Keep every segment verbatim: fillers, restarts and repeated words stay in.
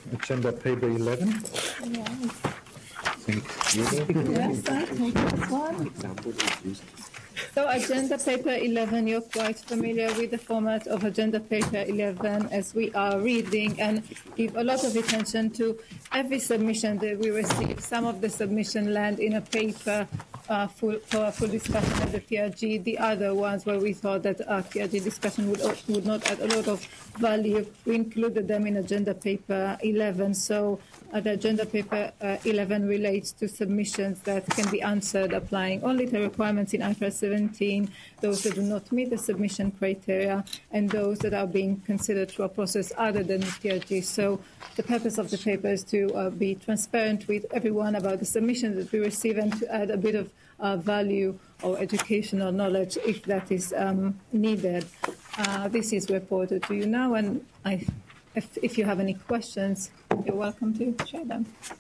agenda paper eleven. Yeah. Thank you. Yes, I take this one. So agenda paper eleven, you're quite familiar with the format of agenda paper eleven as we are reading and give a lot of attention to every submission that we receive. Some of the submission land in a paper uh, full, for a full discussion at the P R G. The other ones where we thought that our P R G discussion would, would not add a lot of value, we included them in agenda paper eleven. So uh, the agenda paper uh, eleven relates to submissions that can be answered applying only the requirements in I F R S seventeen, those that do not meet the submission criteria, and those that are being considered through a process other than the P R G. So the purpose of the paper is to uh, be transparent with everyone about the submissions that we receive and to add a bit of uh, value or educational knowledge if that is um, needed. Uh, this is reported to you now, and I, if, if you have any questions, you're welcome to share them.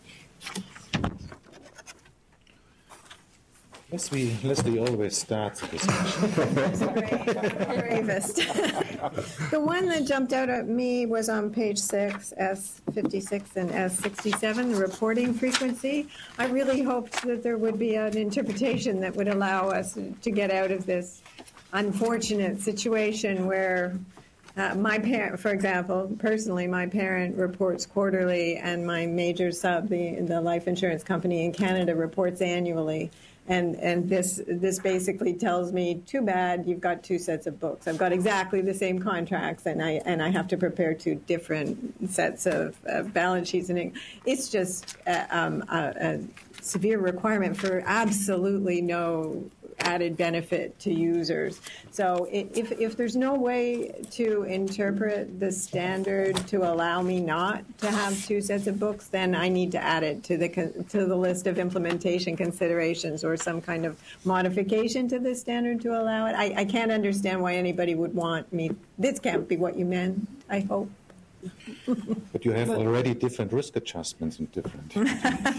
Leslie, Leslie always starts the discussion. Bravest. The one that jumped out at me was on page six, S fifty-six and S sixty-seven, the reporting frequency. I really hoped that there would be an interpretation that would allow us to get out of this unfortunate situation where uh, my parent, for example, personally, my parent reports quarterly and my major sub, the, the life insurance company in Canada, reports annually. And and this this basically tells me, too bad, you've got two sets of books. I've got exactly the same contracts, and I and I have to prepare two different sets of uh, balance sheets. And it's just uh, um, a, a severe requirement for absolutely no added benefit to users. So if if there's no way to interpret the standard to allow me not to have two sets of books, then I need to add it to the to the list of implementation considerations or some kind of modification to the standard to allow it. I, I can't understand why anybody would want me. This can't be what you meant, I hope. But you have already different risk adjustments in different. So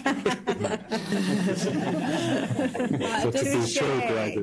to be sure,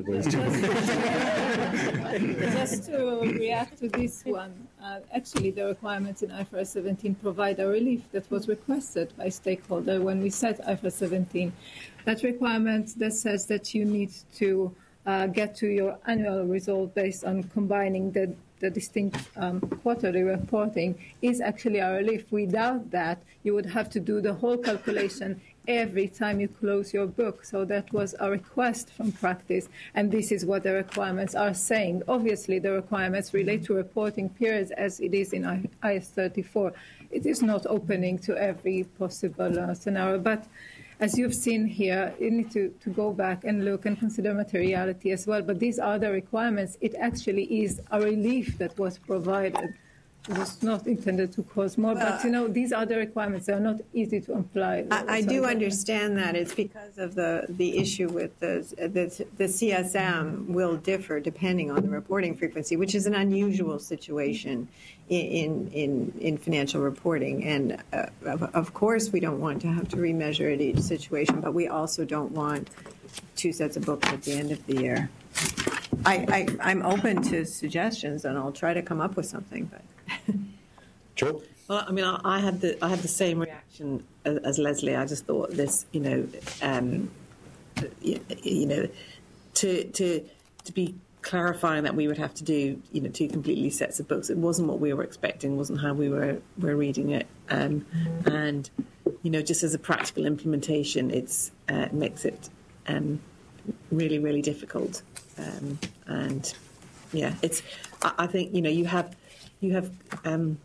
Just to react to this one, uh, actually the requirements in I F R S seventeen provide a relief that was requested by stakeholder when we set I F R S seventeen. That requirement that says that you need to uh, get to your annual result based on combining the the distinct um, quarterly reporting is actually a relief. Without that, you would have to do the whole calculation every time you close your book. So that was a request from practice, and this is what the requirements are saying. Obviously, the requirements relate to reporting periods as it is in I S thirty-four. It is not opening to every possible uh, scenario, but as you've seen here, you need to, to go back and look and consider materiality as well. But these are the requirements. It actually is a relief that was provided. It was not intended to cause more. Well, but, you know, these are the requirements. They are not easy to apply. I, I do understand that. It's because of the, the issue with the, the, the C S M will differ depending on the reporting frequency, which is an unusual situation in, in, in financial reporting. And, uh, of, of course, we don't want to have to remeasure at each situation, but we also don't want two sets of books at the end of the year. I, I, I'm open to suggestions, and I'll try to come up with something. But Joe? Well, I mean, I, I had the I had the same reaction as, as Leslie. I just thought this, you know, um, you, you know, to to to be clarifying that we would have to do, you know, two completely sets of books. It wasn't what we were expecting. Wasn't how we were were reading it. Um, and you know, just as a practical implementation, it's uh, makes it um, really really difficult. Um, and yeah, it's. I, I think you know you have. You have um,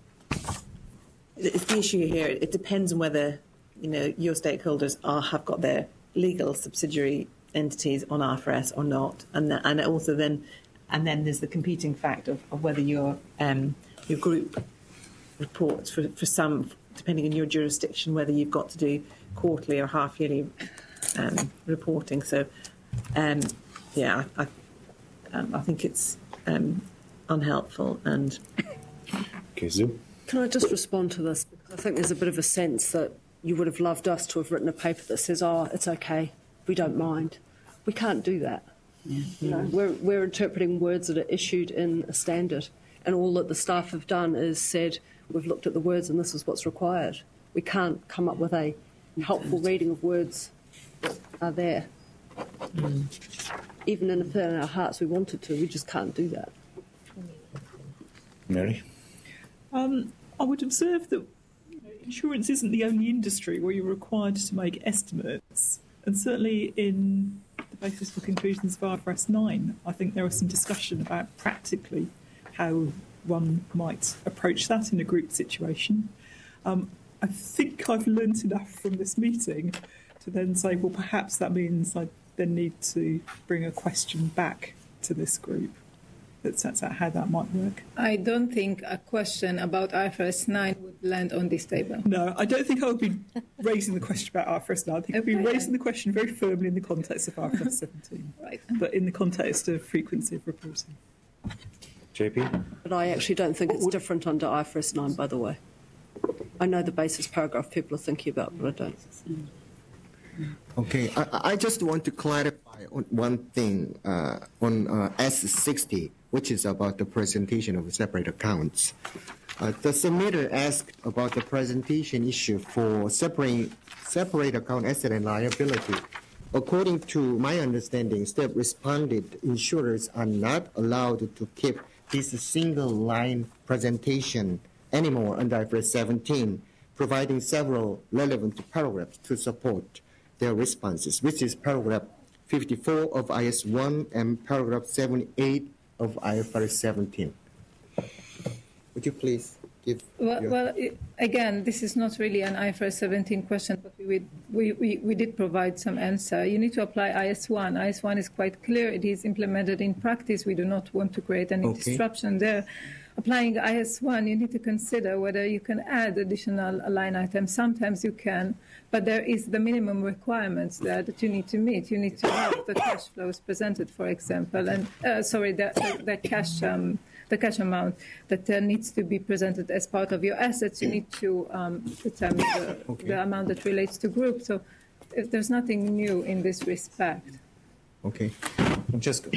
it's the issue here. It depends on whether you know your stakeholders are have got their legal subsidiary entities on I F R S or not, and the, and also then and then there's the competing fact of, of whether your um, your group reports for, for some depending on your jurisdiction whether you've got to do quarterly or half yearly um, reporting. So um, yeah, I I, um, I think it's um, unhelpful and. Okay, Zoom. Can I just respond to this? Because I think there's a bit of a sense that you would have loved us to have written a paper that says, oh, it's okay, we don't mind. We can't do that. Yeah. You know, we're, we're interpreting words that are issued in a standard, and all that the staff have done is said, we've looked at the words and this is what's required. We can't come up with a helpful reading of words that are there. Mm. Even if in our hearts we wanted to, we just can't do that. Mary? Um, I would observe that you know, insurance isn't the only industry where you're required to make estimates. And certainly in the basis for conclusions of I F R S nine, I think there was some discussion about practically how one might approach that in a group situation. Um, I think I've learnt enough from this meeting to then say, well, perhaps that means I then need to bring a question back to this group that sets out how that might work. I don't think a question about I F R S nine would land on this table. No, I don't think I would be raising the question about I F R S nine. I think I'd be Okay. raising the question very firmly in the context of I F R S seventeen, Right. but in the context of frequency of reporting. J P? But I actually don't think it's different under I F R S nine, by the way. I know the basis paragraph people are thinking about, but I don't. Okay, I, I just want to clarify on one thing uh, on uh, S sixty, which is about the presentation of separate accounts. Uh, the submitter asked about the presentation issue for separate, separate account asset and liability. According to my understanding, STEP responded insurers are not allowed to keep this single line presentation anymore under I F R S seventeen, providing several relevant paragraphs to support their responses, which is paragraph fifty-four of I S one and paragraph seventy-eight of I F R S seventeen. Would you please give? Well, your... well it, again, this is not really an I F R S seventeen question, but we, we, we, we did provide some answer. You need to apply I S one. I S one is quite clear. It is implemented in practice. We do not want to create any Okay. disruption there. Applying I S one, you need to consider whether you can add additional line items. Sometimes you can, but there is the minimum requirements there that you need to meet. You need to have the cash flows presented, for example, and uh, sorry, the, the, the cash um, the cash amount that uh, needs to be presented as part of your assets. You need to um, determine the, Okay. the amount that relates to group. So if there's nothing new in this respect. Okay. Francesco?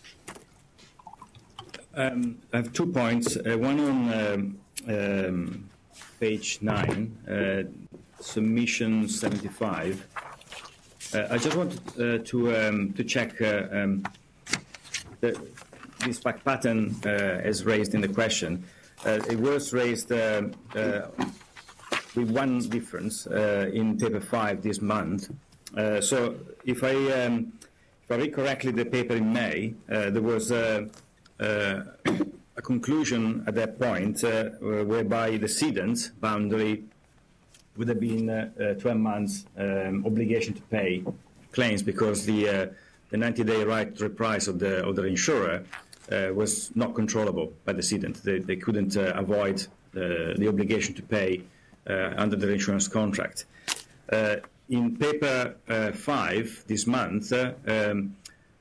Um, I have two points. Uh, one on um, um, page nine, uh, submission seventy-five. Uh, I just wanted uh, to um, to check uh, um, the, this fact pattern uh, as raised in the question. Uh, it was raised uh, uh, with one difference uh, in paper five this month. Uh, so if I um, if I read correctly the paper in May, uh, there was uh, uh, a conclusion at that point uh, whereby the cedent boundary would have been uh, uh, twelve months um, obligation to pay claims because the uh, the ninety-day right to reprise of the of the insurer uh, was not controllable by the cedent. They, they couldn't uh, avoid the, the obligation to pay uh, under the insurance contract. Uh, in paper uh, five this month, uh, um,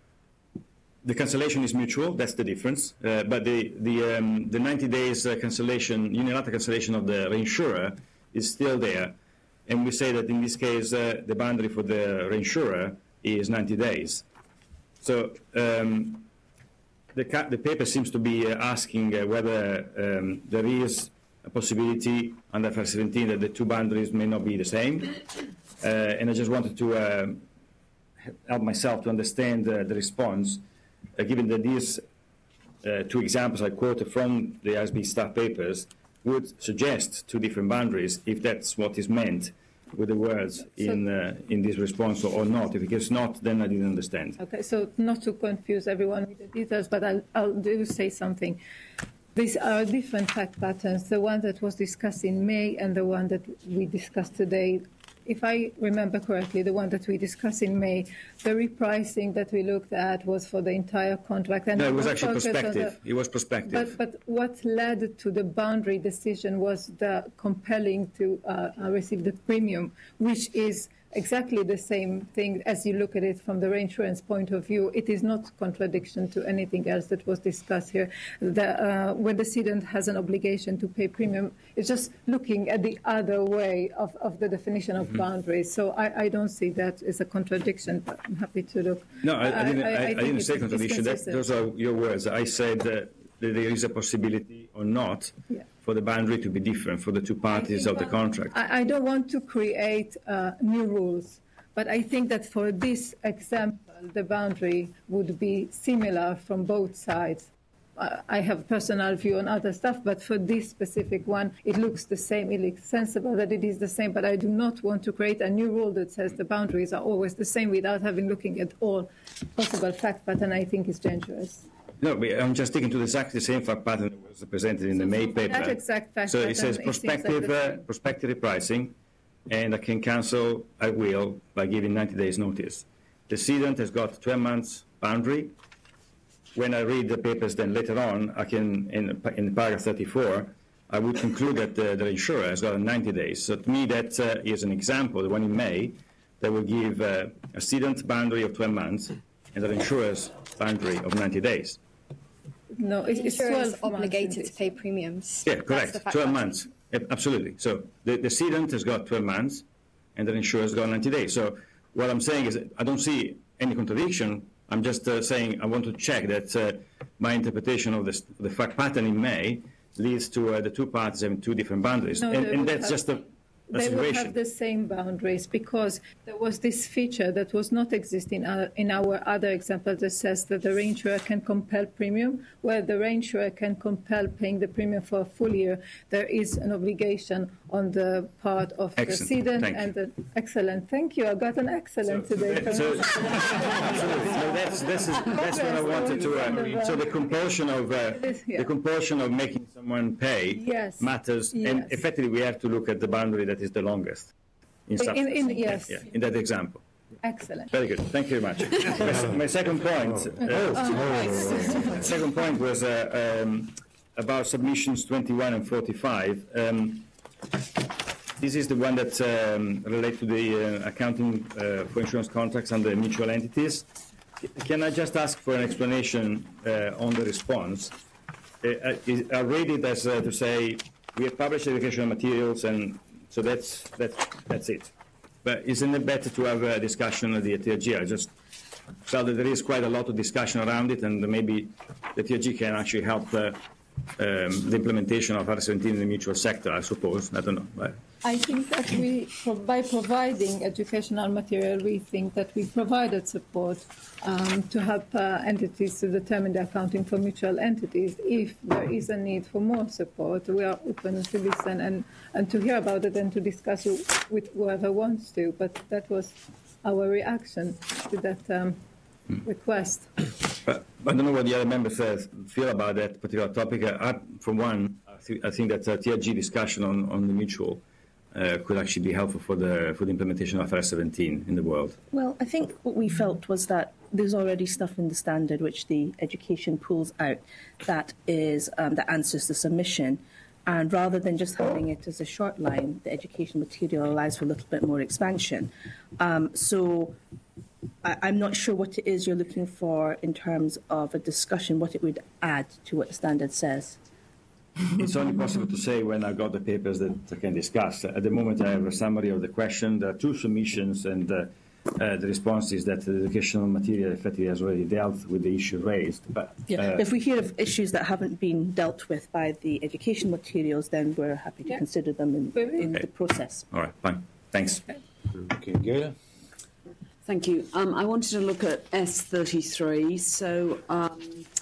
the cancellation is mutual. That's the difference. Uh, but the the um, the ninety days uh, cancellation, unilateral cancellation of the reinsurer is still there, and we say that in this case uh, the boundary for the reinsurer is ninety days. So um, the, ca the paper seems to be uh, asking uh, whether um, there is a possibility under I F R S seventeen that the two boundaries may not be the same, uh, and I just wanted to uh, help myself to understand uh, the response, uh, given that these uh, two examples I quoted from the I S B staff papers would suggest two different boundaries, if that's what is meant with the words in uh, in this response or not. If it's not, then I didn't understand. Okay, so not to confuse everyone with the details, but I'll, I'll do say something. These are different fact patterns, the one that was discussed in May and the one that we discussed today. If I remember correctly, the one that we discussed in May, the repricing that we looked at was for the entire contract. And No, it was we actually focused on the- prospective. It was prospective. But, but what led to the boundary decision was the compelling to uh, uh, receive the premium, which is exactly the same thing as you look at it from the reinsurance point of view. It is not contradiction to anything else that was discussed here. The, uh, when the cedent has an obligation to pay premium, it's just looking at the other way of, of the definition of Mm-hmm. boundaries. So I, I don't see that as a contradiction, but I'm happy to look. No, I, I didn't, I, I, think didn't it's- say it's contradiction. That, consistent. those are your words. I said uh, that there is a possibility or not Yeah. for the boundary to be different for the two parties of the contract. I, I don't want to create uh, new rules, but I think that for this example, the boundary would be similar from both sides. Uh, I have personal view on other stuff, but for this specific one, it looks the same. It looks sensible that it is the same, but I do not want to create a new rule that says the boundaries are always the same without having looking at all possible fact pattern. I think is dangerous. No, but I'm just sticking to exactly the same fact pattern that was presented in the May paper. That exact fact so pattern, it says it seems prospective, like the uh, prospective repricing, and I can cancel at will by giving ninety days notice. The cedant has got twelve months boundary. When I read the papers then later on, I can, in, in paragraph thirty-four, I would conclude that the, the insurer has got ninety days. So to me, that uh, is an example, the one in May, that will give uh, a cedant boundary of twelve months and the insurer's boundary of ninety days. No, it, The it's insurer twelve is obligated months to pay premiums. Yeah, That's correct. the fact twelve pattern. months. Yeah, absolutely. So the, the cedant has got twelve months and the insurer has got ninety days. So what I'm saying is that I don't see any contradiction. I'm just uh, saying I want to check that uh, my interpretation of this, the fact pattern in May leads to uh, the two parties having two different boundaries. No, and they and would that's have- just a, a They would situation. have the same boundaries because there was this feature that was not existing uh, in our other example that says that the reinsurer can compel premium, where the reinsurer can compel paying the premium for a full year. There is an obligation on the part of Excellent. the cedant Thank and the excellent. Thank you. I got an excellent today. So, so that's, this is, that's what I wanted to. Uh, so the compulsion of uh, Yeah. the compulsion of making someone pay Yes. matters, and Yes. effectively we have to look at the boundary that is the longest. In, In- substance. in- yes. Yeah, in that example. Excellent. Very good. Thank you very much. my, my second point. Uh, second point was uh, um, about submissions twenty-one and forty-five. Um, this is the one that um, relate to the uh, accounting uh, for insurance contracts under mutual entities. Can I just ask for an explanation uh, on the response? Uh, I, I read it as uh, to say we have published educational materials, and so that's that's that's it. But isn't it better to have a discussion at the T R G? I just felt that there is quite a lot of discussion around it, and maybe the T R G can actually help uh, um, the implementation of R seventeen in the mutual sector, I suppose. I don't know. But I think that we, by providing educational material, we think that we provided support um, to help uh, entities to determine the accounting for mutual entities. If there is a need for more support, we are open to listen and, and to hear about it and to discuss it with whoever wants to. But that was our reaction to that um, request. But I don't know what the other members uh, feel about that particular topic. I, I, for one, I, th- I think that uh, T R G discussion on, on the mutual uh, could actually be helpful for the for the implementation of I F R S seventeen in the world. Well, I think what we felt was that there's already stuff in the standard which the education pulls out that is um, that answers the submission. And rather than just having it as a short line, the education material allows for a little bit more expansion. Um, so I, I'm not sure what it is you're looking for in terms of a discussion, what it would add to what the standard says. It's only possible to say when I got the papers that I can discuss. At the moment, I have a summary of the question. There are two submissions, and uh, uh, the response is that the educational material effectively has already dealt with the issue raised. But Yeah. uh, If we hear of issues that haven't been dealt with by the education materials, then we're happy to Yeah. consider them in, in the process. all right, fine. Thanks. Okay, Gail? Thank you. Um, I wanted to look at S thirty-three. So, um,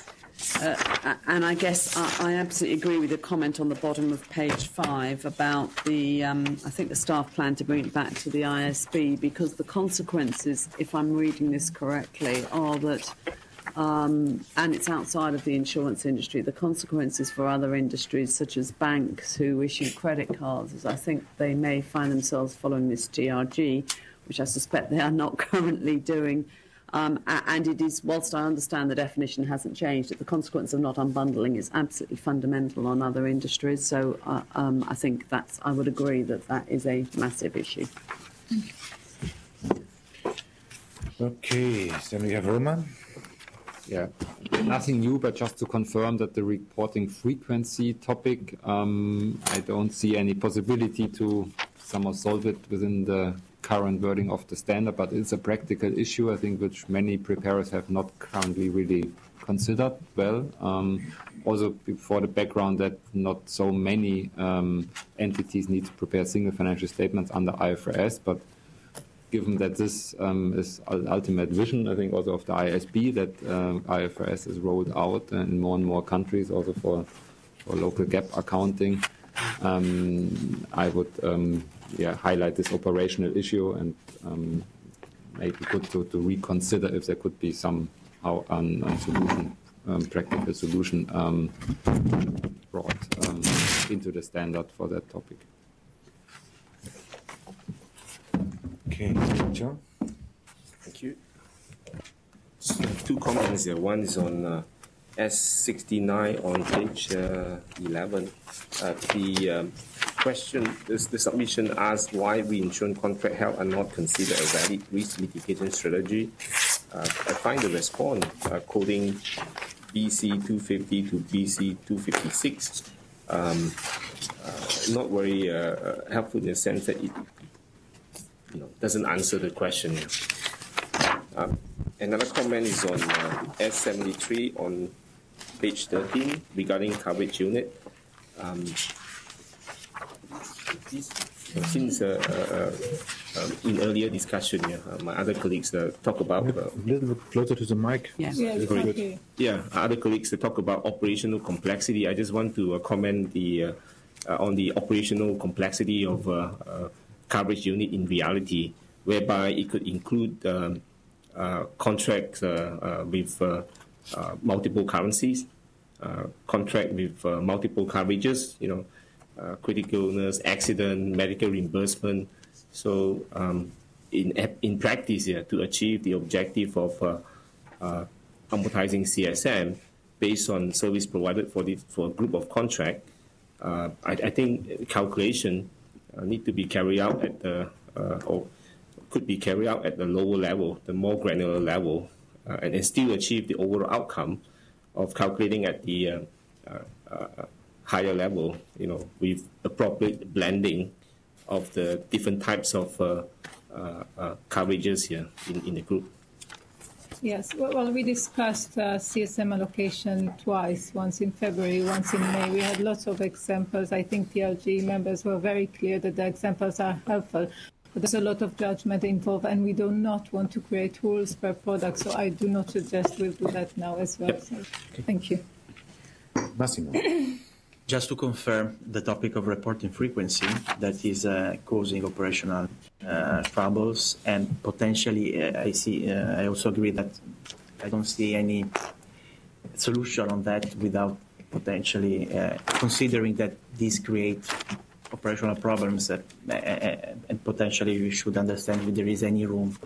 uh, and I guess I, I absolutely agree with the comment on the bottom of page five about the, um, I think the staff plan to bring it back to the I S B, because the consequences, if I'm reading this correctly, are that, um, and it's outside of the insurance industry, the consequences for other industries such as banks who issue credit cards is I think they may find themselves following this G R G, which I suspect they are not currently doing. Um, and it is, whilst I understand the definition hasn't changed, that the consequence of not unbundling is absolutely fundamental on other industries. So uh, um, I think that's, I would agree that that is a massive issue. Okay, then we have Roman. Yeah, nothing new, but just to confirm that the reporting frequency topic, um, I don't see any possibility to somehow solve it within the current wording of the standard, but it's a practical issue, I think, which many preparers have not currently really considered well. Um, also for the background that not so many um, entities need to prepare single financial statements under I F R S, but given that this um, is the ultimate vision, I think also of the I S B, that um, I F R S is rolled out in more and more countries, also for, for local gap accounting, um, I would um, yeah, highlight this operational issue and um, maybe good to, to reconsider if there could be somehow um, a solution, um, practical solution um, brought um, into the standard for that topic. Okay, John? Thank you. So, two comments here. One is on uh, S sixty-nine on page uh, eleven. Uh, the um, question, this, the submission asks why reinsurance contract held are not considered a valid risk mitigation strategy. Uh, I find the response uh, quoting B C two fifty to B C two fifty-six um, uh, not very uh, helpful in the sense that it you know, doesn't answer the question. Um, another comment is on uh, S seventy-three on page thirteen regarding coverage unit. Um, this, since uh, uh, um, in earlier discussion, yeah, uh, my other colleagues uh, talk about uh, a little bit closer to the mic. Yes. Yeah, Great. Yeah, other colleagues that talk about operational complexity. I just want to uh, comment the uh, uh, on the operational complexity of uh, uh, coverage unit in reality, whereby it could include um, uh, contracts uh, uh, with uh, uh, multiple currencies, uh, contract with uh, multiple coverages, you know, uh, critical illness, accident, medical reimbursement. So um, in in practice, yeah, to achieve the objective of uh, uh, amortizing C S M based on service provided for the for a group of contract, uh, I, I think calculation Uh, need to be carried out at the uh, or could be carried out at the lower level, the more granular level, uh, and, and still achieve the overall outcome of calculating at the uh, uh, uh, higher level, you know, with appropriate blending of the different types of uh, uh, uh, coverages here in, in the group. Yes, well, we discussed uh, C S M allocation twice, once in February, once in May. We had lots of examples. I think T L G members were very clear that the examples are helpful. But there's a lot of judgment involved, and we do not want to create rules per product, so I do not suggest we'll do that now as well. Yep. So, thank you. Massimo. Just to confirm the topic of reporting frequency that is uh, causing operational uh, troubles, and potentially uh, I see. Uh, I also agree that I don't see any solution on that without potentially uh, considering that these create operational problems, that, uh, and potentially we should understand if there is any room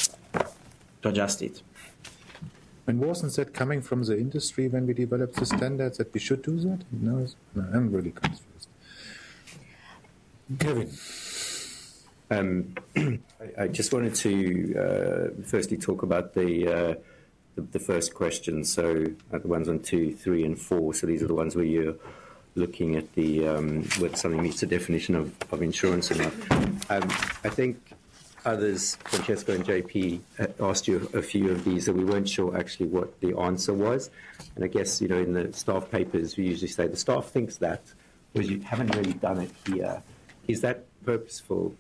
to adjust it. And wasn't that coming from the industry when we developed the standards that we should do that? No, no I'm really confused. Kevin. Um, I, I just wanted to uh, firstly talk about the, uh, the the first question. So uh, the ones on two, three, and four. So these are the ones where you're looking at the um, whether something meets the definition of, of insurance or not. Um, I think others, Francesco and J P, asked you a few of these that we weren't sure actually what the answer was. And I guess, you know, in the staff papers, we usually say the staff thinks that, whereas you haven't really done it here. Is that purposeful?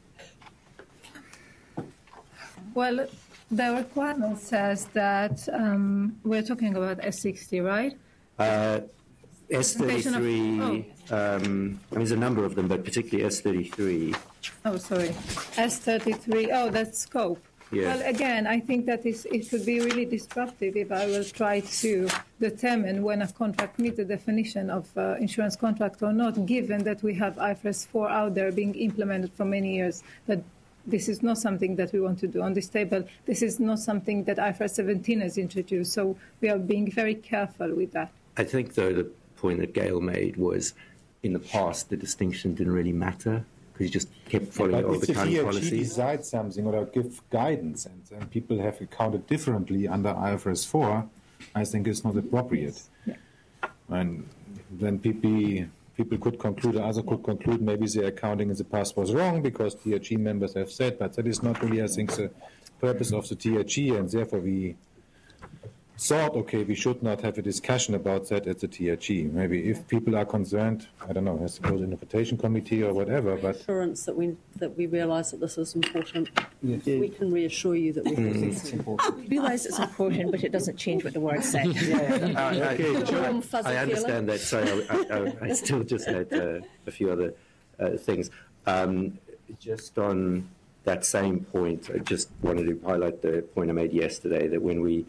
Well, the requirement says that um, we're talking about S sixty, right? Uh, S thirty-three, of, oh. um, I mean, there's a number of them, but particularly S thirty-three. Oh, sorry. S thirty-three, oh, that's scope. Yeah. Well, again, I think that is, it would be really disruptive if I will try to determine when a contract meets the definition of uh, insurance contract or not, given that we have I F R S four out there being implemented for many years. That this is not something that we want to do on this table. This is not something that I F R S seventeen has introduced. So we are being very careful with that. I think, though, the point that Gail made was in the past the distinction didn't really matter because you just kept following all but the accounting if the policies. D R G decides something or give guidance and, and people have accounted differently under I F R S four, I think it's not appropriate. Yeah. And then people, people could conclude, or others could conclude maybe the accounting in the past was wrong because T R G members have said, but that is not really, I think, the purpose of the T R G, and therefore we thought, okay, we should not have a discussion about that at the T R G. Maybe if people are concerned, I don't know, has to go to the interpretation committee or whatever. But assurance that we that we realise that this is important. Yes. We can reassure you that we think Mm. it's It's important. We realise it's important, but it doesn't change what the word says. I, I- Warm, I- fuzzy I understand that. Sorry, I, I, I, I still just had uh, a few other uh, things. Um, just on that same point, I just wanted to highlight the point I made yesterday that when we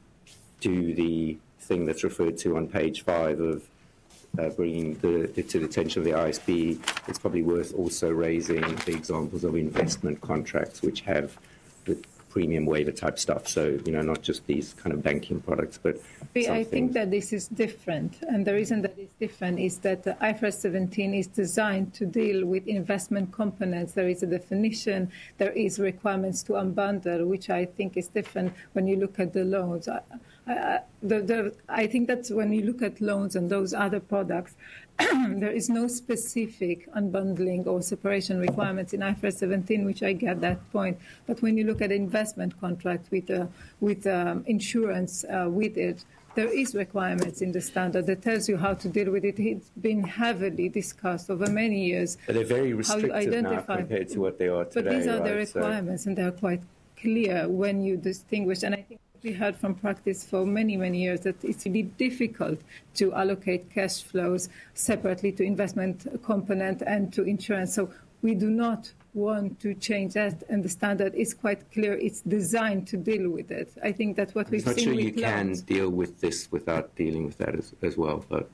do the thing that's referred to on page five of uh, bringing the, the to the attention of the I S B, it's probably worth also raising the examples of investment contracts which have the premium waiver type stuff. So, you know, not just these kind of banking products, but See, I something- think that this is different, and the reason that it's different is that the I F R S seventeen is designed to deal with investment components. There is a definition, there is requirements to unbundle, which I think is different when you look at the loans. I, I, the, the, I think that when you look at loans and those other products, there is no specific unbundling or separation requirements in I F R S seventeen, which I get that point. But when you look at investment contract with uh, with um, insurance uh, with it, there is requirements in the standard that tells you how to deal with it. It's been heavily discussed over many years. But they're very how you restrictive now identify. compared to what they are today. But these are the right? So- requirements, and they are quite clear when you distinguish. And I think we heard from practice for many, many years that it's really difficult to allocate cash flows separately to investment component and to insurance. So we do not want to change that, and the standard is quite clear. It's designed to deal with it. I think that's what we've I'm not seen sure with you can loans. deal with this without dealing with that as, as well. But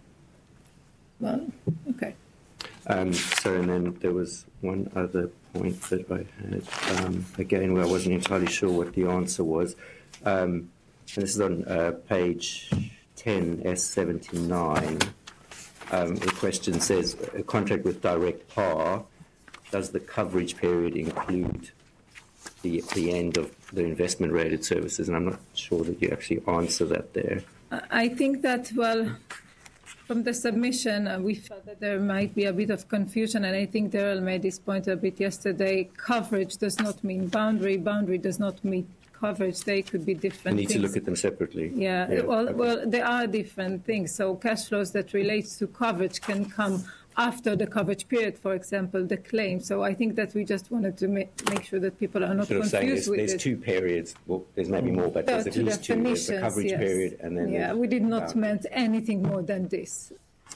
Well, okay. um, so, and then there was one other point that I had. Um, again, where I wasn't entirely sure what the answer was. Um, and this is on uh, page ten, S seventy-nine. Um, the question says, a contract with direct par, does the coverage period include the, the end of the investment-related services? And I'm not sure that you actually answer that there. I think that, well, from the submission, uh, we felt that there might be a bit of confusion, and I think Daryl made this point a bit yesterday. Coverage does not mean boundary. Boundary does not mean coverage. They could be We different need things. to look at them separately. Yeah, well, okay. well, there are different things. So cash flows that relates to coverage can come after the coverage period, for example, the claim. So I think that we just wanted to make, make sure that people are not Sort of saying confused there's, with there's it. two periods. Well, there's maybe more, but There there's are at two least two. There's the definitions, coverage yes. period, and then yeah, there's we did not boundaries. meant anything more than this.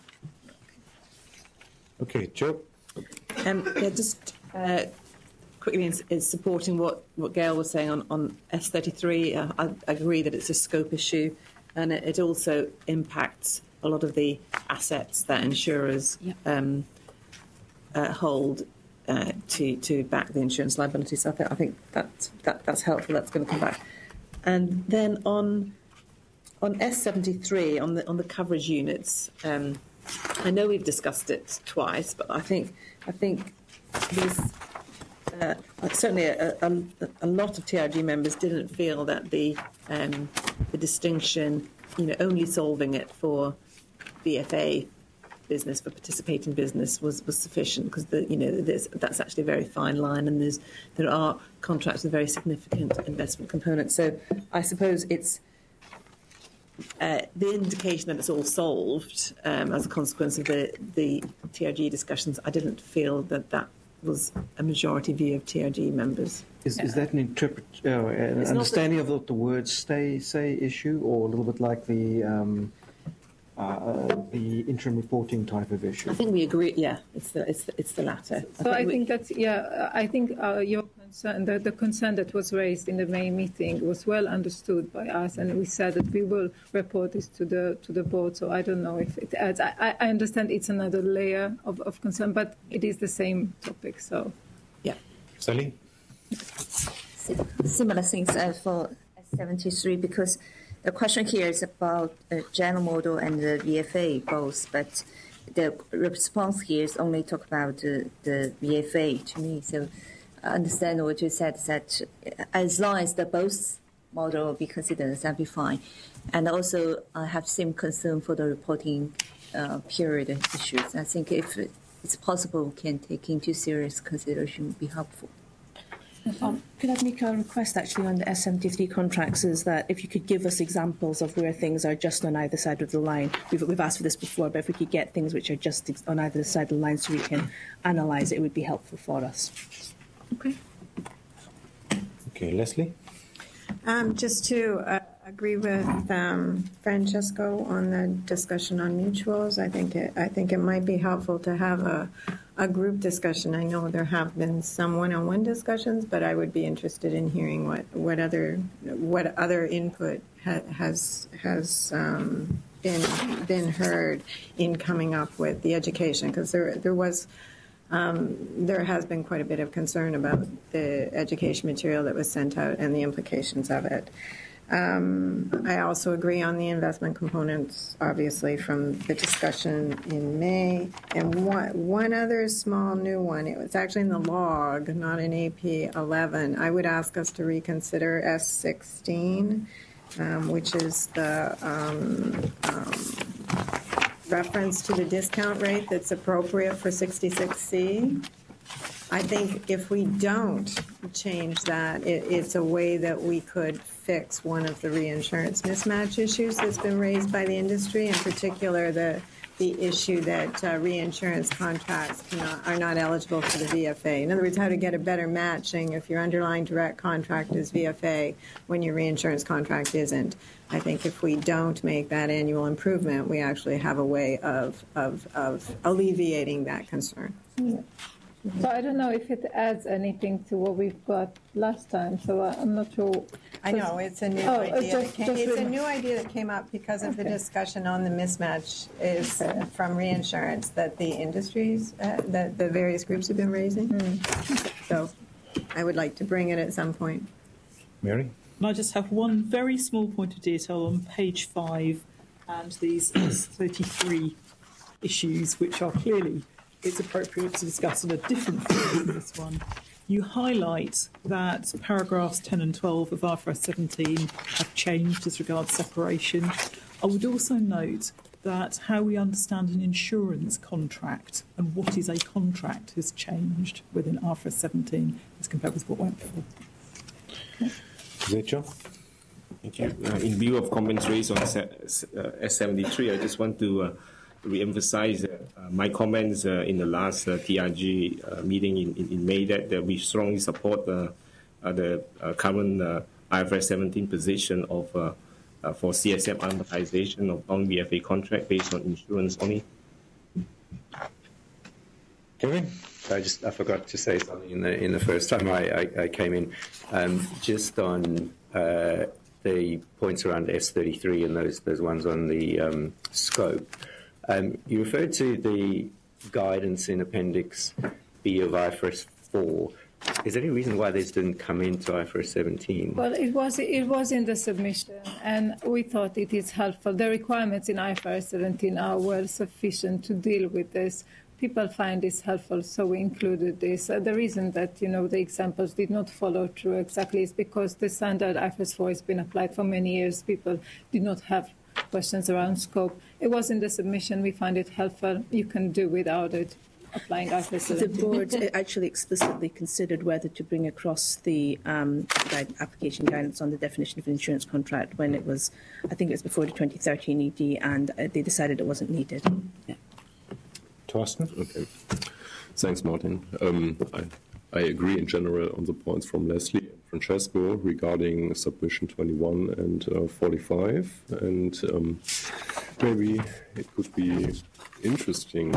okay, Joe. Um, yeah, just uh, quickly in, in supporting what, what Gail was saying on, on S thirty-three, uh, I, I agree that it's a scope issue, and it, it also impacts a lot of the assets that insurers um, uh, hold uh, to to back the insurance liability. So I think, I think that, that that's helpful. That's going to come back. And then on on S seventy-three, on the on the coverage units. Um, I know we've discussed it twice, but I think I think these uh, certainly a, a, a lot of T R G members didn't feel that the um, the distinction, you know, only solving it for B F A business, for participating business, was, was sufficient, because the you know there's, that's actually a very fine line, and there's there are contracts with very significant investment components. So I suppose it's. Uh, the indication that it's all solved um, as a consequence of the, the T R G discussions, I didn't feel that that was a majority view of T R G members. Is, is that an interpret, uh, an It's not understanding of what the word "stay" say issue, or a little bit like the um, uh, the interim reporting type of issue? I think we agree. Yeah, it's the it's the, it's the latter. So I we- think that's, yeah, I think uh, your concern, the, the concern that was raised in the May meeting was well understood by us, and we said that we will report this to the to the board. So I don't know if it adds. I, I understand it's another layer of, of concern, but it is the same topic. So, yeah. Sally? Similar things uh, for S seventy-three, because the question here is about uh, general model and the V F A both, but the response here is only talk about uh, the V F A to me. So I understand what you said, that as long as the both model will be considered, that'll be fine. And also I have same concern for the reporting uh, period issues. I think if it's possible, we can take into serious consideration would be helpful. Um, could I make a request actually on the S seventy-three contracts is that if you could give us examples of where things are just on either side of the line. We've, we've asked for this before, but if we could get things which are just on either side of the line so we can analyse it, it would be helpful for us. Okay. Okay, Leslie? Um, just to uh, agree with um, Francesco on the discussion on mutuals, I think it, I think it might be helpful to have a, a group discussion. I know there have been some one-on-one discussions, but I would be interested in hearing what, what other what other input ha, has has um, been been heard in coming up with the education, because there there was. Um, there has been quite a bit of concern about the education material that was sent out and the implications of it. Um, I also agree on the investment components, obviously, from the discussion in May. And one, one other small new one, it was actually in the log, not in A P eleven. I would ask us to reconsider S sixteen, um, which is the um, um, reference to the discount rate that's appropriate for sixty-six C. I think if we don't change that, it, it's a way that we could fix one of the reinsurance mismatch issues that's been raised by the industry, in particular the the issue that uh, reinsurance contracts cannot, are not eligible for the V F A. In other words, how to get a better matching if your underlying direct contract is V F A when your reinsurance contract isn't. I think if we don't make that annual improvement, we actually have a way of, of, of alleviating that concern. Yeah. So I don't know if it adds anything to what we've got last time, so I'm not sure. I know, it's a new oh, idea. Just, that came, just it's rem- a new idea that came up because of okay. the discussion on the mismatch is okay. from reinsurance that the industries, uh, that the various groups have been raising. Mm. So I would like to bring it at some point. Mary? And I just have one very small point of detail on page five and these thirty-three issues, which are clearly it's appropriate to discuss in a different form than this one. You highlight that paragraphs ten and twelve of I F R S seventeen have changed as regards separation. I would also note that how we understand an insurance contract and what is a contract has changed within I F R S seventeen as compared with what went before. Okay. Zecho? Thank you. Uh, in view of comments raised on S seventy-three, I just want to uh, re-emphasize uh, uh, my comments uh, in the last uh, T R G uh, meeting in, in, in May that, that we strongly support uh, uh, the uh, current uh, I F R S seventeen position of uh, uh, for C S M amortization of non-V F A contract based on insurance only. Kevin? I just I forgot to say something in the in the first time I, I, I came in, um, just on uh, the points around S thirty-three and those those ones on the um, scope. Um, you referred to the guidance in Appendix B of I F R S four. Is there any reason why this didn't come into I F R S seventeen? Well, it was it was in the submission, and we thought it is helpful. The requirements in I F R S seventeen are well sufficient to deal with this. People find this helpful, so we included this. Uh, the reason that you know the examples did not follow through exactly is because the standard I F R S four has been applied for many years. People did not have questions around scope. It was in the submission. We find it helpful. You can do without it. Applying I F R S The board actually explicitly considered whether to bring across the um, guide, application guidance on the definition of an insurance contract when it was, I think it was before the twenty thirteen E D, and uh, they decided it wasn't needed. Yeah. Torsten? Okay. Thanks, Martin. Um, I, I agree in general on the points from Leslie and Francesco regarding submission twenty-one and uh, forty-five, and um, maybe it could be interesting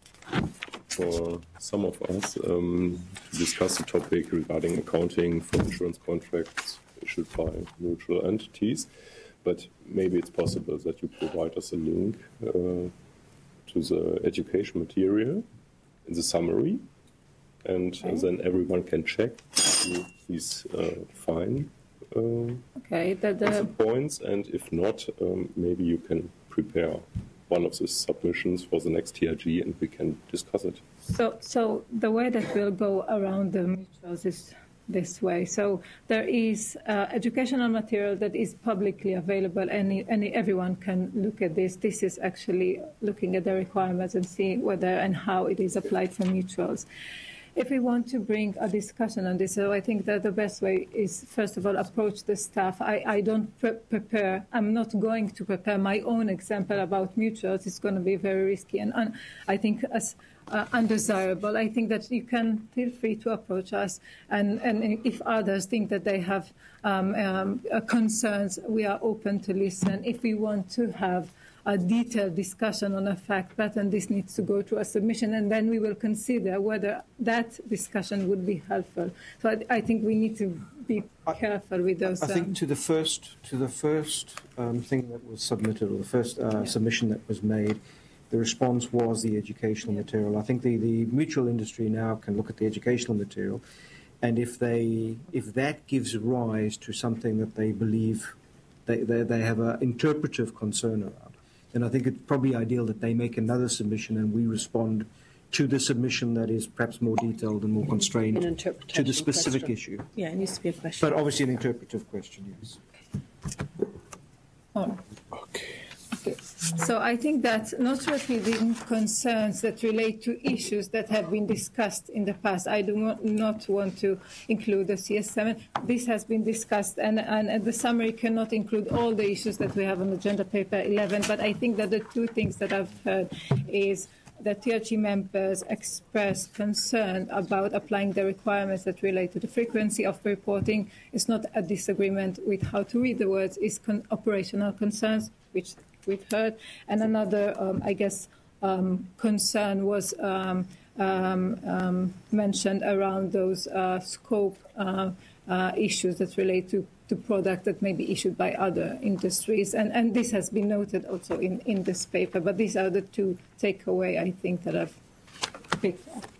for some of us um, to discuss the topic regarding accounting for insurance contracts issued by mutual entities, but maybe it's possible that you provide us a link uh, to the education material in the summary, and uh, then everyone can check these uh, fine uh, okay, that the points, and if not, um, maybe you can prepare one of the submissions for the next T R G and we can discuss it. So, so the way that we'll go around the mutuals is this way. So there is uh, educational material that is publicly available. Any, any, everyone can look at this. This is actually looking at the requirements and see whether and how it is applied for mutuals. if we want to bring a discussion on this, so I think that the best way is, first of all, approach the staff. I, I don't pre prepare, I'm not going to prepare my own example about mutuals. It's going to be very risky and un I think as uh, undesirable. I think that you can feel free to approach us, and, and if others think that they have um, um, uh, concerns, we are open to listen. If we want to have a detailed discussion on a fact pattern, this needs to go to a submission, and then we will consider whether that discussion would be helpful. So I, I think we need to be careful with those. I think um, to the first to the first um, thing that was submitted, or the first uh, yeah. submission that was made, the response was the educational yeah. material. I think the, the mutual industry now can look at the educational material, and if they if that gives rise to something that they believe they they, they have an interpretive concern around, then I think it's probably ideal that they make another submission and we respond to the submission that is perhaps more detailed and more constrained to the specific question. issue. Yeah, it needs to be a question. But obviously an interpretive question, yes. Oh. Okay. Okay. So I think that not repeating concerns that relate to issues that have been discussed in the past. I do not, not want to include the C S seven. This has been discussed, and, and, and the summary cannot include all the issues that we have on agenda paper eleven. But I think that the two things that I've heard is that T R G members express concern about applying the requirements that relate to the frequency of reporting. It's not a disagreement with how to read the words, it's con operational concerns, which we've heard. And another, um, I guess, um, concern was um, um, um, mentioned around those uh, scope uh, uh, issues that relate to, to products that may be issued by other industries. And, and this has been noted also in, in this paper. But these are the two takeaway, I think, that I've picked up.